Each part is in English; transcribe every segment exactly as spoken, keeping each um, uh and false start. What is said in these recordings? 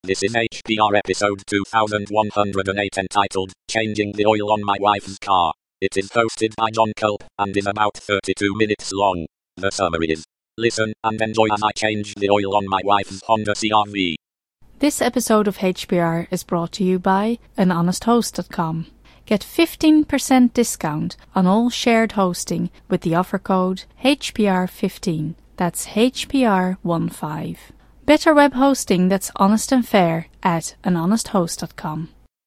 This is H P R episode two thousand one hundred eight entitled, Changing the Oil on My Wife's Car. It is hosted by John Culp, and is about thirty-two minutes long. The summary is, listen and enjoy as I change the oil on my wife's Honda C R V. This episode of H P R is brought to you by an honest host dot com. Get fifteen percent discount on all shared hosting with the offer code H P R fifteen. That's H P R fifteen. Better web hosting that's honest and fair at an honest host dot com.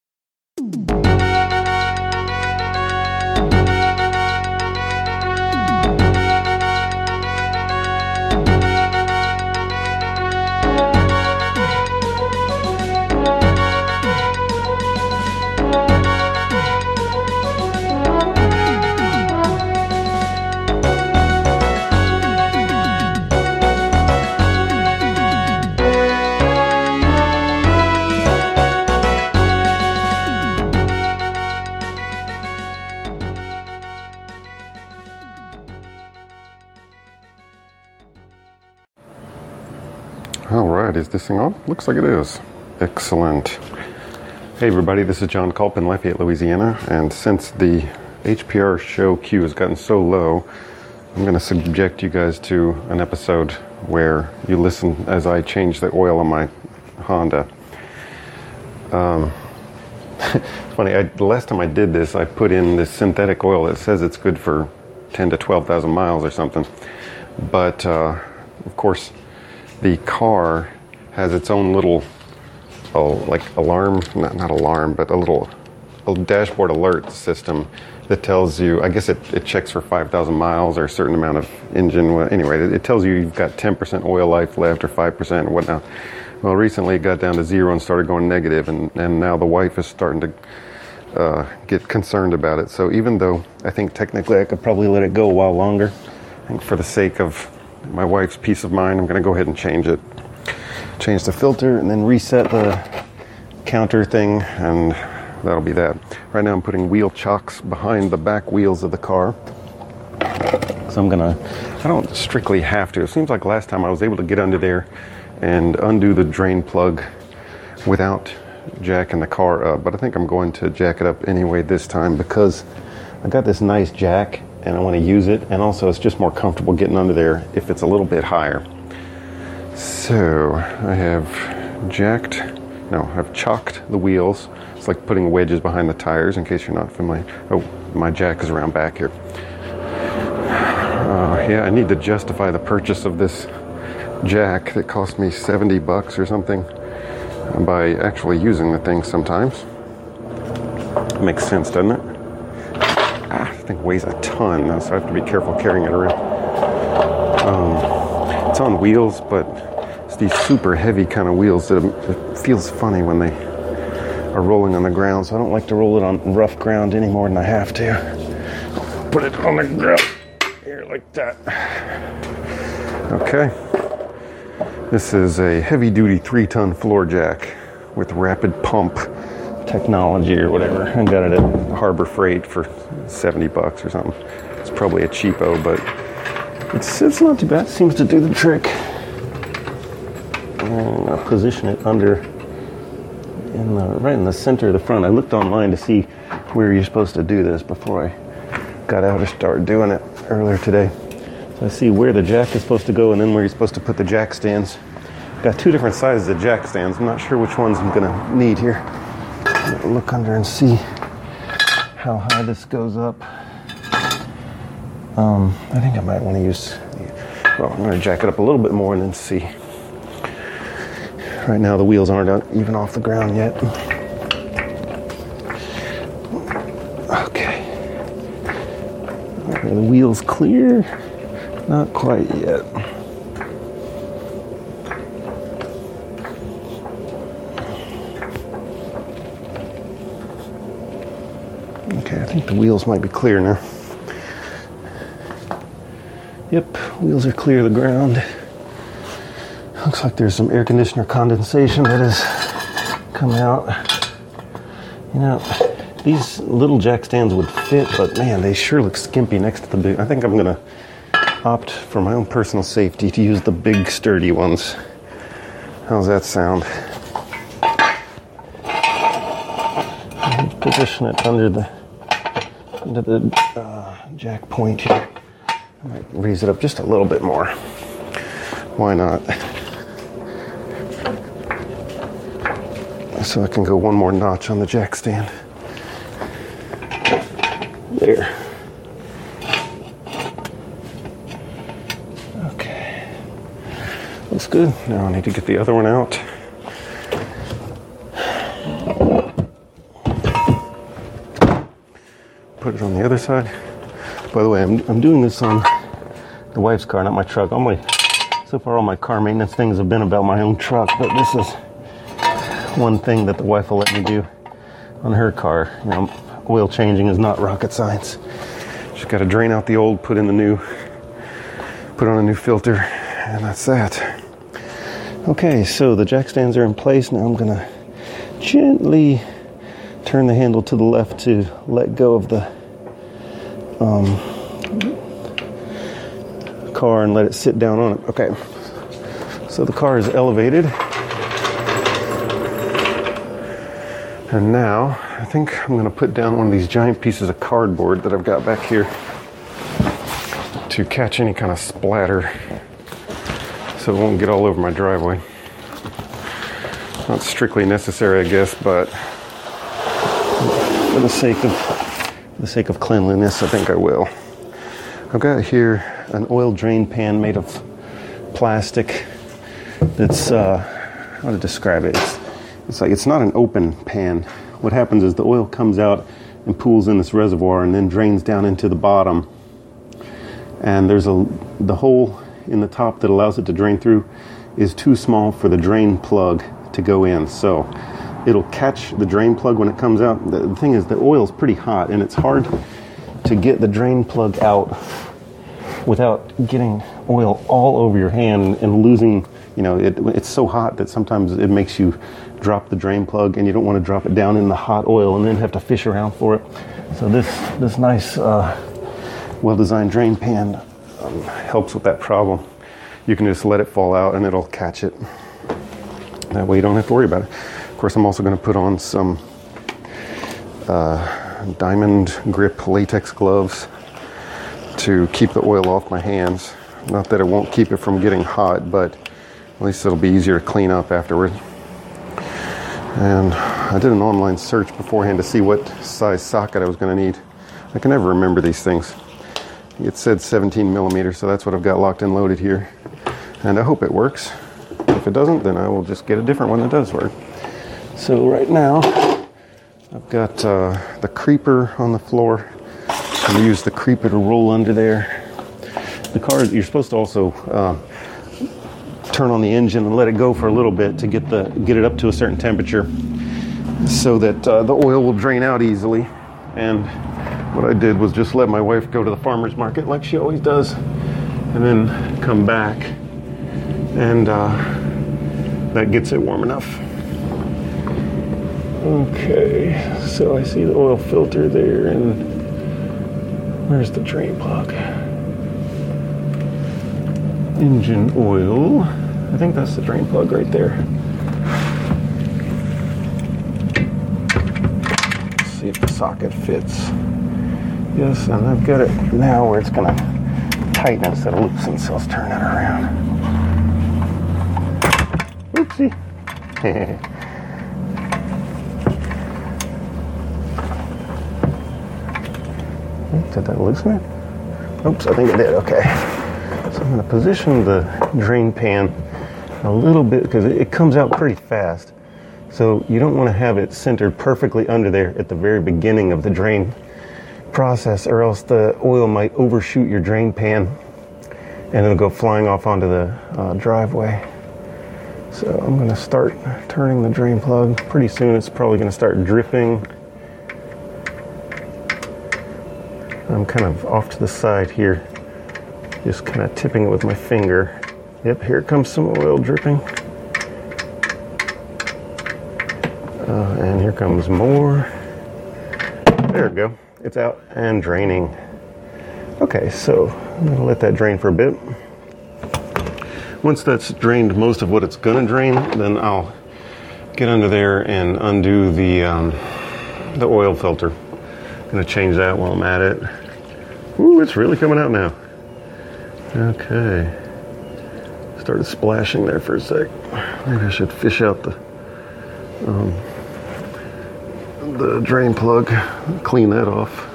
Alright, is this thing on? Looks like it is. Excellent. Hey everybody, this is John Culp in Lafayette, Louisiana, and since the H P R show queue has gotten so low, I'm going to subject you guys to an episode where you listen as I change the oil on my Honda. Um, it's funny, I, the last time I did this, I put in this synthetic oil that says it's good for ten to twelve thousand miles or something, but uh, of course, the car has its own little, oh, like alarm, not, not alarm, but a little a dashboard alert system that tells you, I guess it, it checks for five thousand miles or a certain amount of engine. Well, anyway, it, it tells you you've got ten percent oil life left or five percent and whatnot. Well, recently it got down to zero and started going negative, and, and now the wife is starting to uh, get concerned about it. So even though I think technically I could probably let it go a while longer, I think for the sake of my wife's peace of mind, I'm going to go ahead and change it. Change the filter and then reset the counter thing, and that'll be that. Right now I'm putting wheel chocks behind the back wheels of the car. So I'm going to, I don't strictly have to. It seems like last time I was able to get under there and undo the drain plug without jacking the car up. But I think I'm going to jack it up anyway this time because I got this nice jack and I want to use it, and also it's just more comfortable getting under there if it's a little bit higher. So I have jacked, no, I've chocked the wheels. It's like putting wedges behind the tires, in case you're not familiar. Oh, my jack is around back here. Uh, yeah, I need to justify the purchase of this jack that cost me seventy bucks or something by actually using the thing sometimes. Makes sense, doesn't it? Ah, this thing weighs a ton, so I have to be careful carrying it around. Um, it's on wheels, but it's these super heavy kind of wheels that it feels funny when they are rolling on the ground, so I don't like to roll it on rough ground any more than I have to. Put it on the ground here like that. Okay. This is a heavy-duty three-ton floor jack with rapid pump technology or whatever. I got it at Harbor Freight for seventy bucks or something. It's probably a cheapo, but it's it's not too bad. It seems to do the trick. And I'll position it under in the right in the center of the front. I looked online to see where you're supposed to do this before I got out to start doing it earlier today. So I see where the jack is supposed to go and then where you're supposed to put the jack stands. Got two different sizes of jack stands. I'm not sure which ones I'm gonna need here. Look under and see how high this goes up. Um, I think I might want to use, well, I'm going to jack it up a little bit more and then see. Right now the wheels aren't even off the ground yet. Okay. Are the wheels clear? Not quite yet. Okay, I think the wheels might be clear now. Yep, wheels are clear of the ground. Looks like there's some air conditioner condensation that has come out. You know, these little jack stands would fit, but man, they sure look skimpy next to the big. I think I'm gonna opt for my own personal safety to use the big sturdy ones. How's that sound? position it under the under the uh, jack point here. I might raise it up just a little bit more. Why not? So I can go one more notch on the jack stand. There. Okay. Looks good. Now I need to get the other one out. Put it on the other side. By the way, I'm, I'm doing this on the wife's car, not my truck. All my, so far all my car maintenance things have been about my own truck, but this is one thing that the wife will let me do on her car. You know, oil changing is not rocket science. Just got to drain out the old, put in the new, put on a new filter, and that's that. Okay, so the jack stands are in place. Now I'm gonna gently turn the handle to the left to let go of the um, car and let it sit down on it. Okay, so the car is elevated. And now, I think I'm going to put down one of these giant pieces of cardboard that I've got back here to catch any kind of splatter so it won't get all over my driveway. Not strictly necessary, I guess, but for the sake of for the sake of cleanliness, I think I will. I've got here an oil drain pan made of plastic that's, uh, how to describe it? It's, It's like, it's not an open pan. What happens is the oil comes out and pools in this reservoir and then drains down into the bottom. And there's a, the hole in the top that allows it to drain through is too small for the drain plug to go in. So it'll catch the drain plug when it comes out. The, the thing is, the oil's pretty hot and it's hard to get the drain plug out without getting oil all over your hand and losing, you know, it, it's so hot that sometimes it makes you drop the drain plug, and you don't want to drop it down in the hot oil and then have to fish around for it. So this this nice, uh, well-designed drain pan um, helps with that problem. You can just let it fall out and it'll catch it. That way you don't have to worry about it. Of course, I'm also going to put on some uh, diamond grip latex gloves to keep the oil off my hands. Not that it won't keep it from getting hot, but at least it'll be easier to clean up afterward. And I did an online search beforehand to see what size socket I was going to need. I can never remember these things. It said seventeen millimeters, so that's what I've got locked and loaded here. And I hope it works. If it doesn't, then I will just get a different one that does work. So right now, I've got uh, the creeper on the floor. I'm use the creeper to roll under there. The car, you're supposed to also uh, turn on the engine and let it go for a little bit to get the get it up to a certain temperature so that uh, the oil will drain out easily. And what I did was just let my wife go to the farmer's market like she always does, and then come back, and uh, that gets it warm enough. Okay, so I see the oil filter there, and where's the drain plug? Engine oil. I think that's the drain plug right there. Let's see if the socket fits. Yes, and I've got it now where it's going to tighten instead of loosen, so let's turn that around. Oopsie. Did that loosen it? Oops, I think it did. Okay. So I'm going to position the drain pan a little bit because it, it comes out pretty fast. So you don't want to have it centered perfectly under there at the very beginning of the drain process, or else the oil might overshoot your drain pan and it'll go flying off onto the uh, driveway. So I'm going to start turning the drain plug. Pretty soon it's probably going to start dripping. I'm kind of off to the side here, just kind of tipping it with my finger. Yep, here comes some oil dripping. Uh, and here comes more. There we go. It's out and draining. Okay, so I'm going to let that drain for a bit. Once that's drained most of what it's going to drain, then I'll get under there and undo the um, the oil filter. Gonna change that while I'm at it. Ooh, it's really coming out now. Okay. Started splashing there for a sec. Maybe I should fish out the um, the drain plug, clean that off.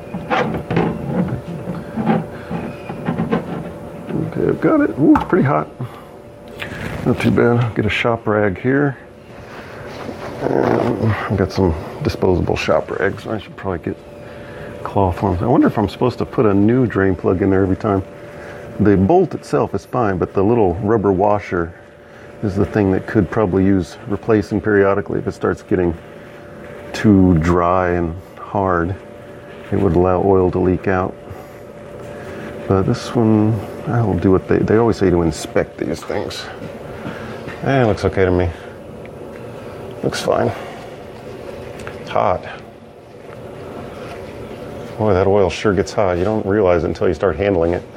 Okay, I've got it. Ooh, it's pretty hot. Not too bad. I'll get a shop rag here. And I've got some disposable shop rags. I should probably get cloth ones. I wonder if I'm supposed to put a new drain plug in there every time. The bolt itself is fine, but the little rubber washer is the thing that could probably use replacing periodically if it starts getting too dry and hard. It would allow oil to leak out. But this one, I'll do what they, they always say to inspect these things. Eh, it looks okay to me. Looks fine. It's hot. Boy, that oil sure gets hot. You don't realize it until you start handling it.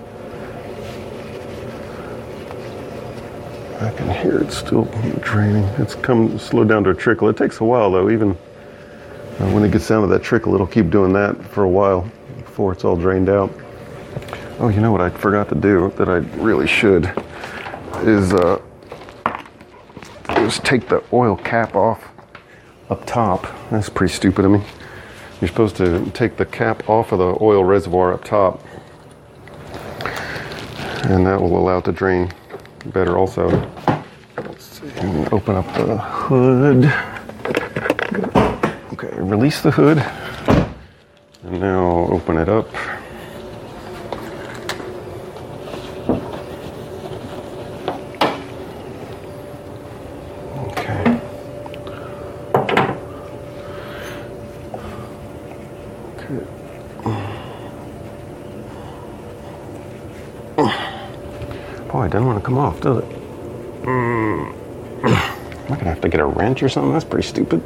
I can hear it still draining. It's come slowed down to a trickle. It takes a while though. Even uh, when it gets down to that trickle, it'll keep doing that for a while before it's all drained out. Oh, you know what I forgot to do that I really should is uh, just take the oil cap off up top. That's pretty stupid of me. You're supposed to take the cap off of the oil reservoir up top, and that will allow it to drain better also. Let's see, and open up the hood. Okay, release the hood, and now open it up. Okay. Okay. Boy, it doesn't want to come off, does it? Mm. Am I going to have to get a wrench or something? That's pretty stupid.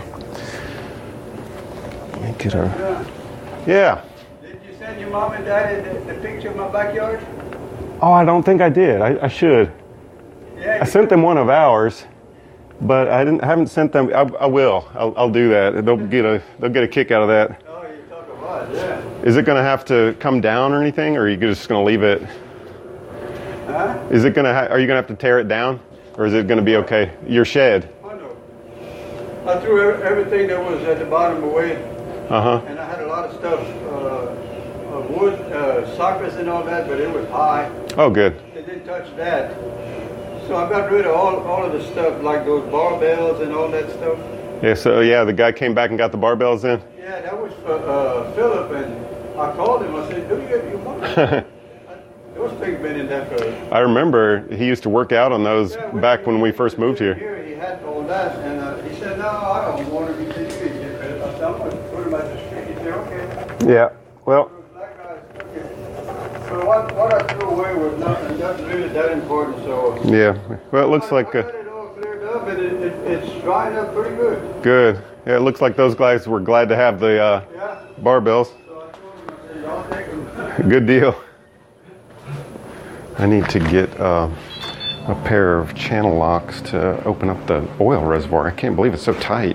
Let me get a... Yeah. Did you send your mom and dad the, the picture of my backyard? Oh, I don't think I did. I, I should. Yeah. I sent them one of ours, but I didn't. I haven't sent them. I, I will. I'll, I'll do that. They'll get a. They'll get a kick out of that. Oh, you talk about it, yeah. Is it going to have to come down or anything, or are you just going to leave it? Huh? Is it going to? Ha- are you going to have to tear it down, or is it going to be okay? Your shed. I know. I threw everything that was at the bottom away, Uh huh. and I had a lot of stuff, uh, uh, wood, uh, sockets and all that, but it was high. Oh, good. It didn't touch that. So I got rid of all, all of the stuff, like those barbells and all that stuff. Yeah. So yeah, the guy came back and got the barbells in. Yeah, that was for uh, Philip, and I called him. I said, "Do you you want?" Those things been in there for. I remember he used to work out on those Yeah, back when we first moved here. Here he had all that, and uh, he said, "No, I don't want to be sitting here." I said, "I'm going to put him at the street." He said, "Okay." Yeah. Well. Black guys, okay. So what, what I threw away was nothing. That's really that important. So. Yeah. Well, it looks I, like. I Uh, got it all cleared up, and it, it, it's drying up pretty good. Good. Yeah, it looks like those guys were glad to have the uh, Yeah. barbells. So I told him, I said, "Y'all take them." Good deal. I need to get uh, a pair of channel locks to open up the oil reservoir. I can't believe it's so tight.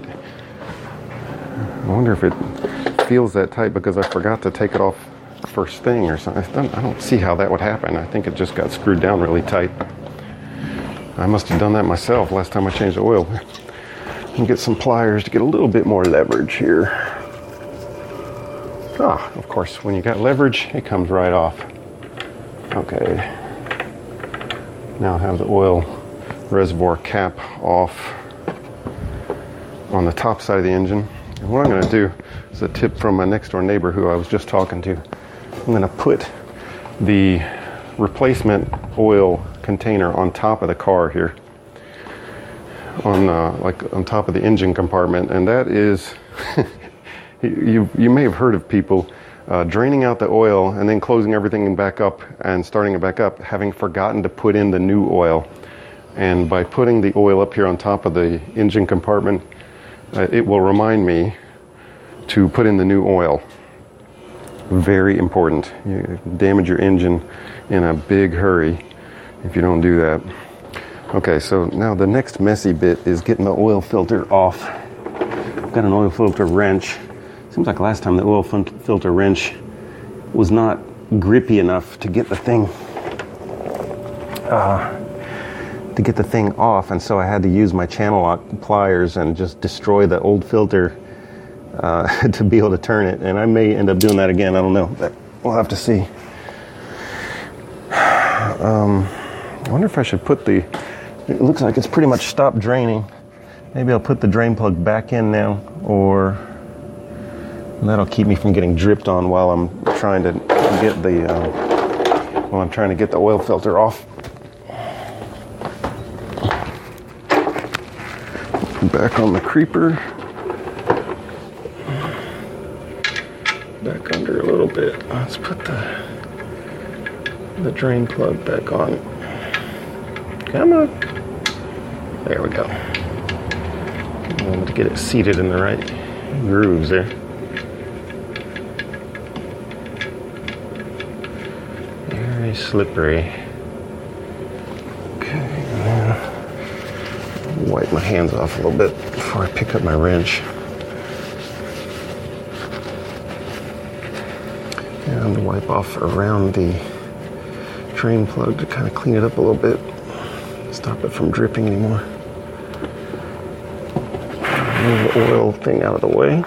I wonder if it feels that tight because I forgot to take it off first thing or something. I don't, I don't see how that would happen. I think it just got screwed down really tight. I must have done that myself last time I changed the oil. And get some pliers to get a little bit more leverage here. Ah, of course, when you got leverage, it comes right off. Okay. Now I have the oil reservoir cap off on the top side of the engine. And what I'm going to do is a tip from my next door neighbor who I was just talking to. I'm going to put the replacement oil container on top of the car here, on uh, like on top of the engine compartment, and that is you you may have heard of people uh, draining out the oil and then closing everything back up and starting it back up, having forgotten to put in the new oil. And by putting the oil up here on top of the engine compartment, uh, it will remind me to put in the new oil. Very important. You damage your engine in a big hurry if you don't do that. Okay, so now the next messy bit is getting the oil filter off, got an oil filter wrench. Seems like last time the oil filter wrench was not grippy enough to get the thing uh, to get the thing off, and so I had to use my channel lock pliers and just destroy the old filter uh, to be able to turn it. And I may end up doing that again. I don't know. But we'll have to see. Um, I wonder if I should put the. It looks like it's pretty much stopped draining. Maybe I'll put the drain plug back in now, or that'll keep me from getting dripped on while I'm trying to get the uh, while I'm trying to get the oil filter off. Back on the creeper. Back under a little bit. Let's put the the drain plug back on. Come on. There we go. I want to get it seated in the right grooves there. Very slippery. Okay, now wipe my hands off a little bit before I pick up my wrench. And wipe off around the drain plug to kind of clean it up a little bit. Stop it from dripping anymore. Move the oil thing out of the way.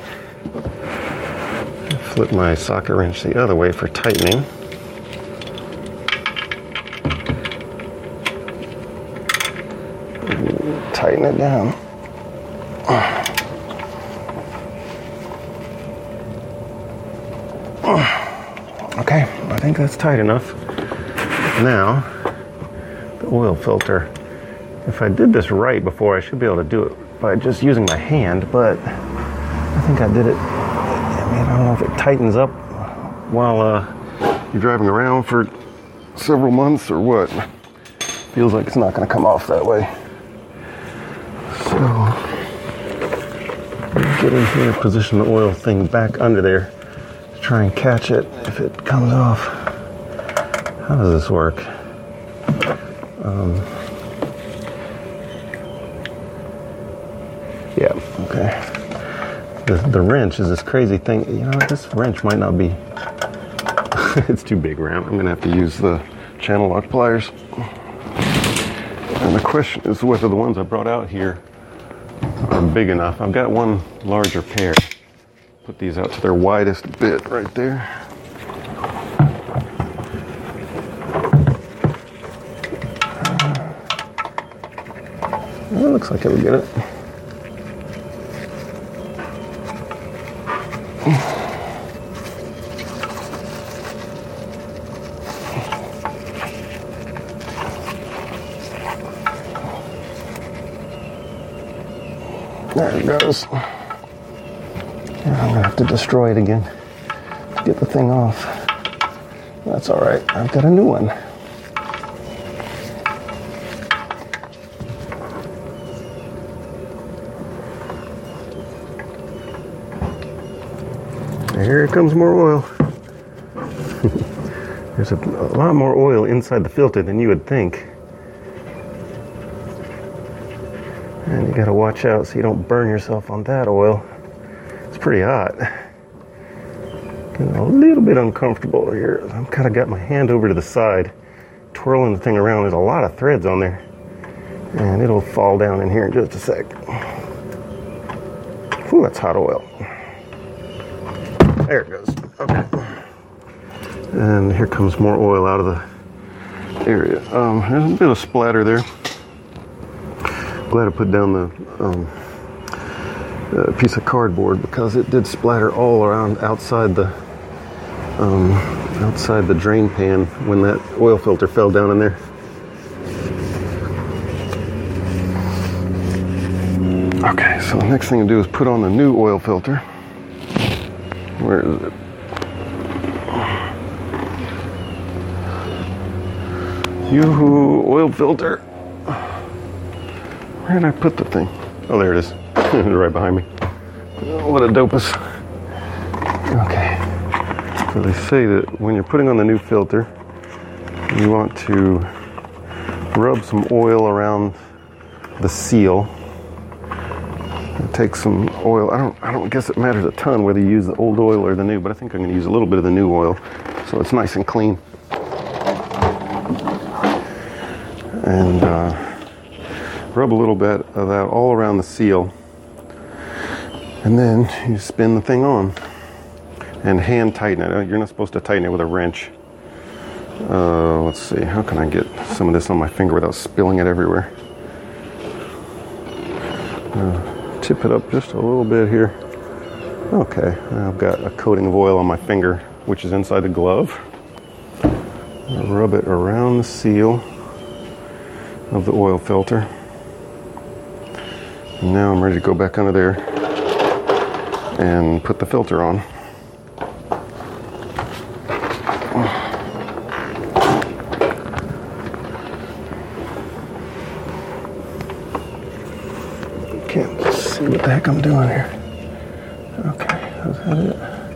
Flip my socket wrench the other way for tightening. And tighten it down. Okay, I think that's tight enough. Now, the oil filter. If I did this right before, I should be able to do it by just using my hand, but I think I did it. I mean, I don't know if it tightens up while uh, you're driving around for several months or what. Feels like it's not going to come off that way. So, get in here, position the oil thing back under there to try and catch it if it comes off. How does this work? Um, Yeah, okay. The, the wrench is this crazy thing. You know, this wrench might not be... it's too big around. I'm going to have to use the channel lock pliers. And the question is whether the ones I brought out here are big enough. I've got one larger pair. Put these out to their widest bit right there. Well, it looks like it would get it. There it goes. Yeah, I'm gonna have to destroy it again to get the thing off. That's all right. I've got a new one. Here comes more oil. There's a, a lot more oil inside the filter than you would think. And you gotta watch out so you don't burn yourself on that oil. It's pretty hot. Getting a little bit uncomfortable here. I've kind of got my hand over to the side, twirling the thing around. There's a lot of threads on there. And it'll fall down in here in just a sec. Ooh, that's hot oil. There it goes. Okay. And here comes more oil out of the area. Um, there's a bit of splatter there. Glad I put down the um, uh, piece of cardboard because it did splatter all around outside the um, outside the drain pan when that oil filter fell down in there. Okay, so the next thing to do is put on the new oil filter. Where is it? Yoo-hoo, oil filter. Where did I put the thing? Oh, there it is. Right behind me. Oh, what a dopus. Okay. So they say that when you're putting on the new filter, you want to rub some oil around the seal Take some oil. I don't I don't guess it matters a ton whether you use the old oil or the new, but I think I'm going to use a little bit of the new oil so it's nice and clean. And uh, rub a little bit of that all around the seal. And then you spin the thing on and hand tighten it. You're not supposed to tighten it with a wrench. Uh, let's see, how can I get some of this on my finger without spilling it everywhere? Uh, tip it up just a little bit here. Okay, I've got a coating of oil on my finger, which is inside the glove. I'll rub it around the seal of the oil filter. And now I'm ready to go back under there and put the filter on. Can't see what the heck I'm doing here. Okay, is that it?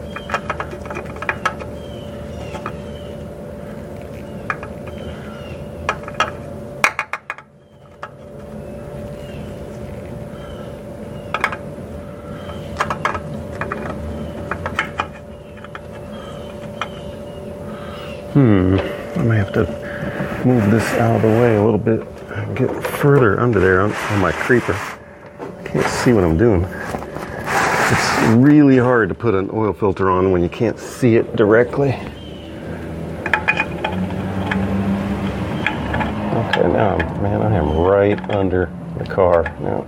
Hmm, I may have to move this out of the way a little bit and get further under there on, on my creeper. I can't see what I'm doing. It's really hard to put an oil filter on when you can't see it directly. Okay, now, man, I am right under the car. Now,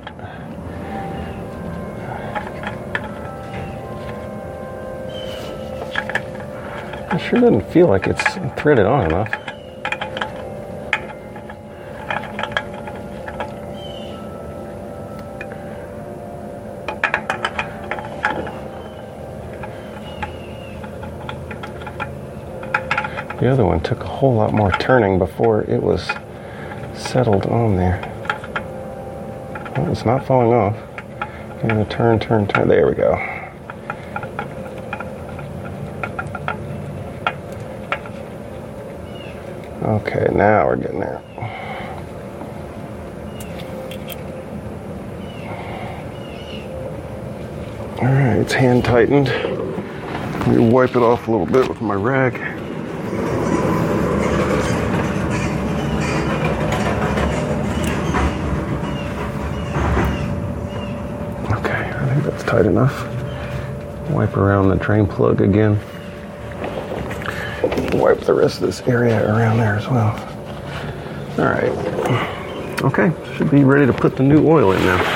it sure doesn't feel like it's threaded on enough. The other one took a whole lot more turning before it was settled on there. Well, it's not falling off. Getting a turn, turn, turn. There we go. Okay, now we're getting there. All right, it's hand tightened. Let me wipe it off a little bit with my rag. Okay, I think that's tight enough. Wipe around the drain plug again. Wipe the rest of this area around there as well. All right. Okay, should be ready to put the new oil in now.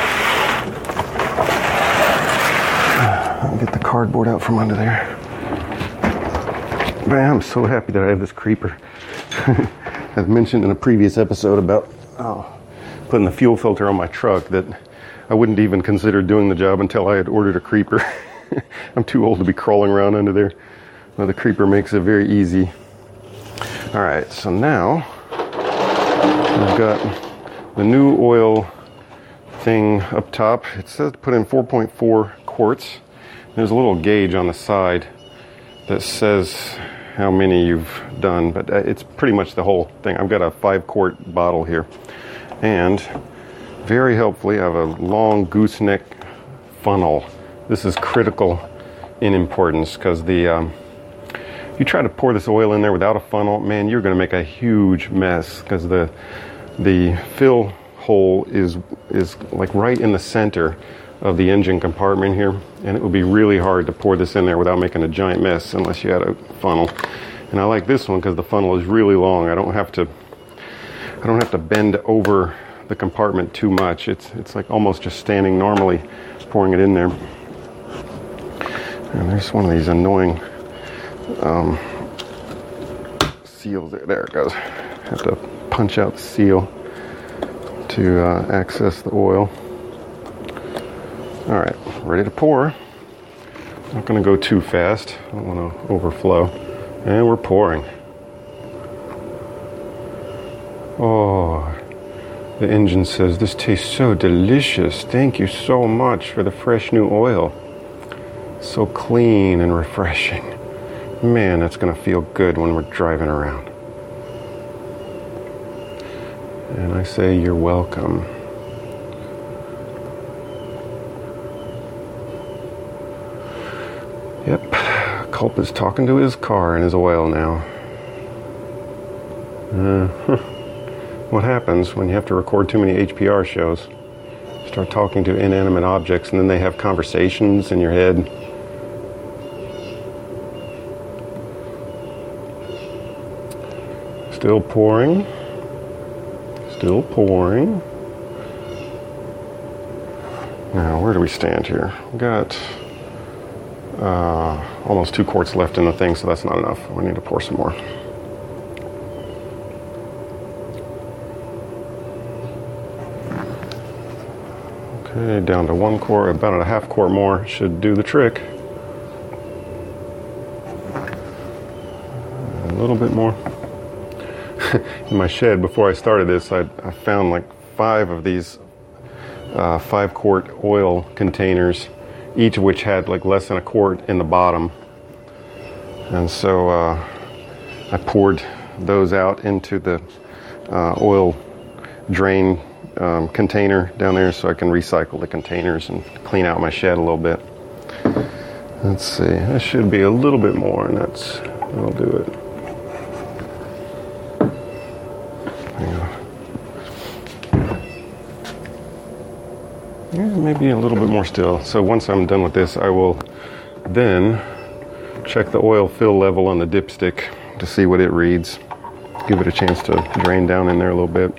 I'll get the cardboard out from under there. Man, I'm so happy that I have this creeper. I've mentioned in a previous episode about oh, putting the fuel filter on my truck that I wouldn't even consider doing the job until I had ordered a creeper. I'm too old to be crawling around under there. Well, the creeper makes it very easy. All right, so now I've got the new oil thing up top. It says to put in four point four quarts. There's a little gauge on the side that says how many you've done, but it's pretty much the whole thing. I've got a five quart bottle here. And very helpfully, I have a long gooseneck funnel. This is critical in importance because the um, you try to pour this oil in there without a funnel, man, you're going to make a huge mess because the the fill hole is is like right in the center of the engine compartment here, and it would be really hard to pour this in there without making a giant mess unless you had a funnel. And I like this one because the funnel is really long. I don't have to I don't have to bend over the compartment too much. It's it's like almost just standing normally, pouring it in there. And there's one of these annoying um, seals there. There it goes. Have to punch out the seal to uh, access the oil. All right, ready to pour. Not going to go too fast. I don't want to overflow. And we're pouring. Oh, the engine says, "This tastes so delicious. Thank you so much for the fresh new oil. So clean and refreshing. Man, that's going to feel good when we're driving around." And I say, you're welcome. Yep, Culp is talking to his car and his oil now. Uh, huh. What happens when you have to record too many H P R shows? Start talking to inanimate objects and then they have conversations in your head. Still pouring. Still pouring. Now, where do we stand here? We've got uh, almost two quarts left in the thing, so that's not enough. We need to pour some more. Okay, down to one quart, about a half quart more should do the trick. A little bit more. In my shed, before I started this, I, I found like five of these uh, five quart oil containers, each of which had like less than a quart in the bottom. And so uh, I poured those out into the uh, oil drain um, container down there so I can recycle the containers and clean out my shed a little bit. Let's see, that should be a little bit more, and that's, that'll do it. Yeah, maybe a little bit more still. So once I'm done with this, I will then check the oil fill level on the dipstick to see what it reads. Give it a chance to drain down in there a little bit.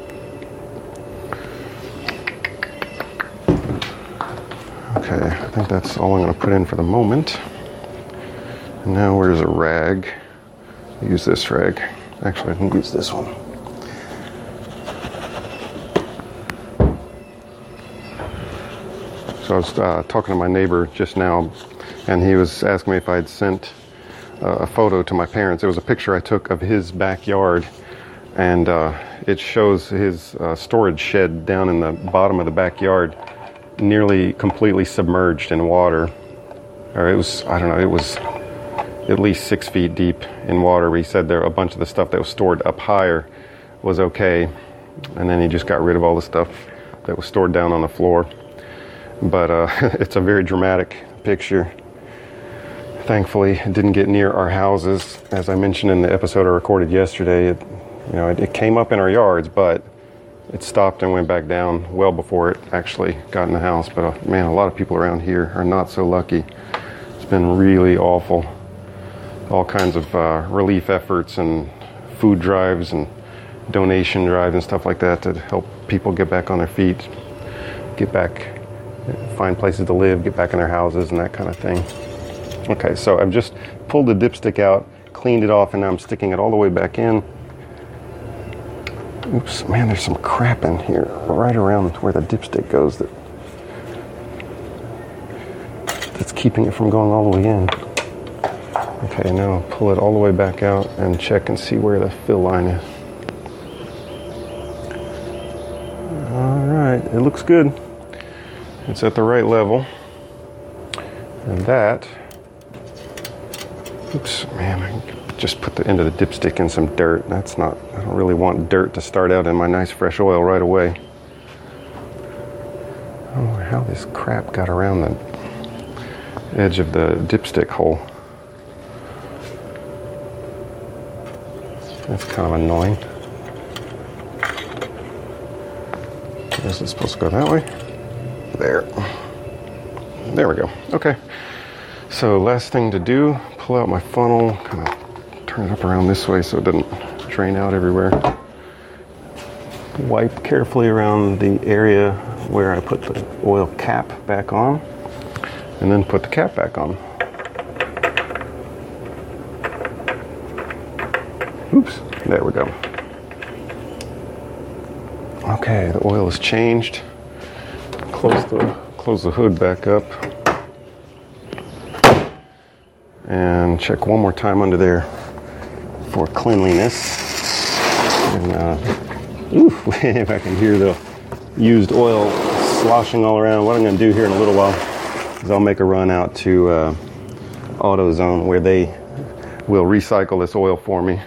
Okay, I think that's all I'm going to put in for the moment. And now where's a rag? Use this rag. Actually, I can use this one. So I was uh, talking to my neighbor just now, and he was asking me if I'd sent uh, a photo to my parents. It was a picture I took of his backyard, and uh, it shows his uh, storage shed down in the bottom of the backyard, nearly completely submerged in water. Or it was, I don't know, it was at least six feet deep in water. But he said there a bunch of the stuff that was stored up higher was okay, and then he just got rid of all the stuff that was stored down on the floor. But uh, it's a very dramatic picture. Thankfully, it didn't get near our houses. As I mentioned in the episode I recorded yesterday, it, you know, it, it came up in our yards, but it stopped and went back down well before it actually got in the house. But uh, man, a lot of people around here are not so lucky. It's been really awful. All kinds of uh, relief efforts and food drives and donation drives and stuff like that to help people get back on their feet, get back, find places to live, get back in their houses and that kind of thing. Okay, so I've just pulled the dipstick out, cleaned it off, and now I'm sticking it all the way back in. Oops, man, there's some crap in here right around where the dipstick goes that that's keeping it from going all the way in. Okay, now I'll pull it all the way back out and check and see where the fill line is. All right, it looks good. It's at the right level. And that, oops, man, I just put the end of the dipstick in some dirt. That's not, I don't really want dirt to start out in my nice fresh oil right away. I don't know how this crap got around the edge of the dipstick hole. That's kind of annoying. Is it supposed to go that way? There. There we go. Okay. So last thing to do, pull out my funnel, kind of turn it up around this way so it doesn't drain out everywhere. Wipe carefully around the area where I put the oil cap back on, and then put the cap back on. Oops, there we go. Okay, the oil is changed. Close the, close the hood back up. And check one more time under there for cleanliness. And uh, ooh, if I can hear the used oil sloshing all around, what I'm going to do here in a little while is I'll make a run out to uh, AutoZone where they will recycle this oil for me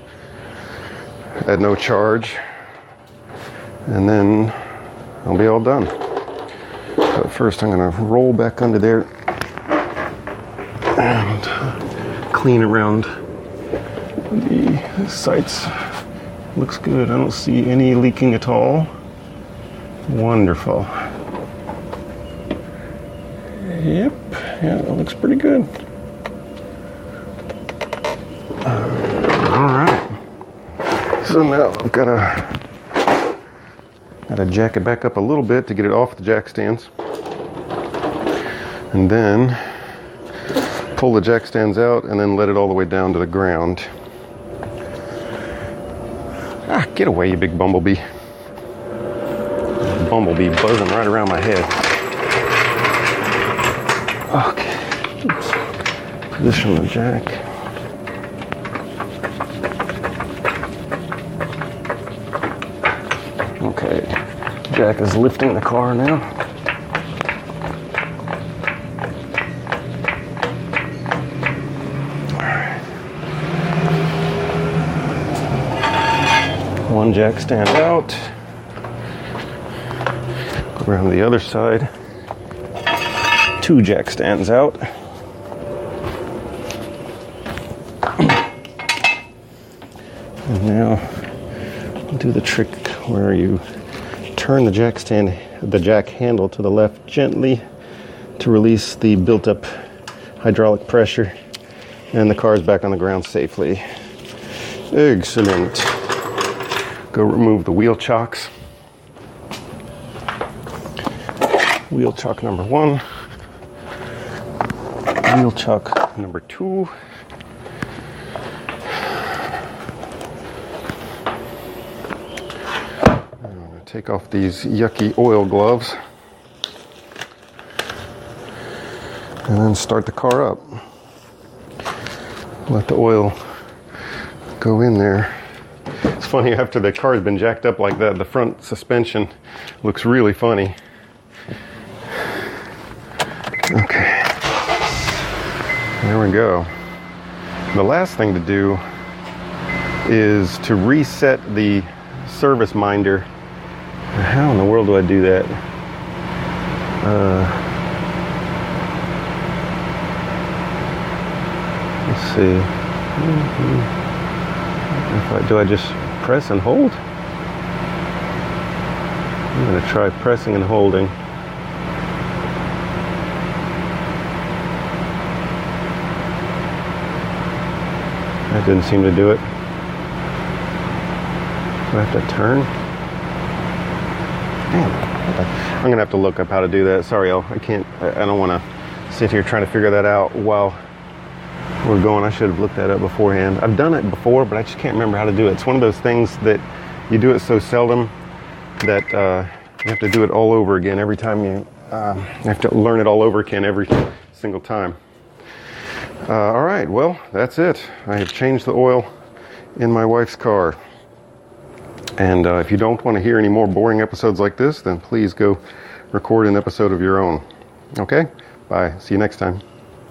at no charge, and then I'll be all done. But first I'm going to roll back under there and clean around the sights. Looks good. I don't see any leaking at all. Wonderful. Yep, yeah, it looks pretty good. All right. So now I've got to got to jack it back up a little bit to get it off the jack stands, and then pull the jack stands out and then let it all the way down to the ground. Ah, get away, you big bumblebee. Bumblebee buzzing right around my head. Okay. Oops. Position the jack. Okay. Jack is lifting the car now. Alright. One jack stand out. Go around the other side. Two jack stands out. And now we'll do the trick where you turn the jack stand, the jack handle to the left gently to release the built-up hydraulic pressure, and the car is back on the ground safely. Excellent. Go remove the wheel chocks. Wheel chock number one. Wheel chock number two. I'm going to take off these yucky oil gloves and then start the car up. Let the oil go in there. It's funny, after the car's been jacked up like that, the front suspension looks really funny. Okay. There we go. The last thing to do is to reset the service minder. How in the world do I do that? Uh, let's see. If I, do I just press and hold? I'm going to try pressing and holding. That didn't seem to do it. Do I have to turn? Damn. I'm gonna have to look up how to do that. Sorry, y'all. I can't. I don't want to sit here trying to figure that out while we're going. I should have looked that up beforehand. I've done it before, but I just can't remember how to do it. It's one of those things that you do it so seldom that uh, you have to do it all over again every time you. Uh, you have to learn it all over again every single time. Uh, all right, well, that's it. I have changed the oil in my wife's car. And uh, if you don't want to hear any more boring episodes like this, then please go record an episode of your own. Okay? Bye. See you next time.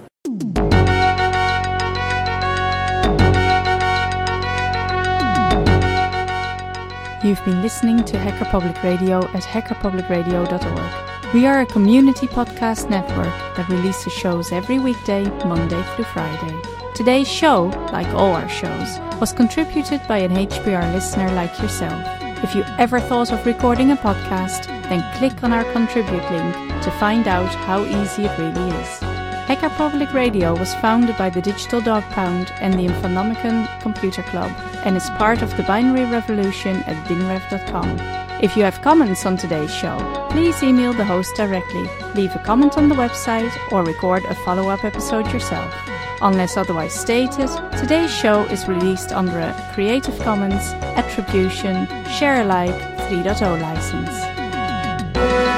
You've been listening to Hacker Public Radio at hacker public radio dot org. We are a community podcast network that releases shows every weekday, Monday through Friday. Today's show, like all our shows, was contributed by an H P R listener like yourself. If you ever thought of recording a podcast, then click on our contribute link to find out how easy it really is. Hacker Public Radio was founded by the Digital Dog Pound and the Infonomicon Computer Club and is part of the binary revolution at binrev dot com. If you have comments on today's show, please email the host directly, leave a comment on the website, or record a follow-up episode yourself. Unless otherwise stated, today's show is released under a Creative Commons Attribution Share Alike three point oh license.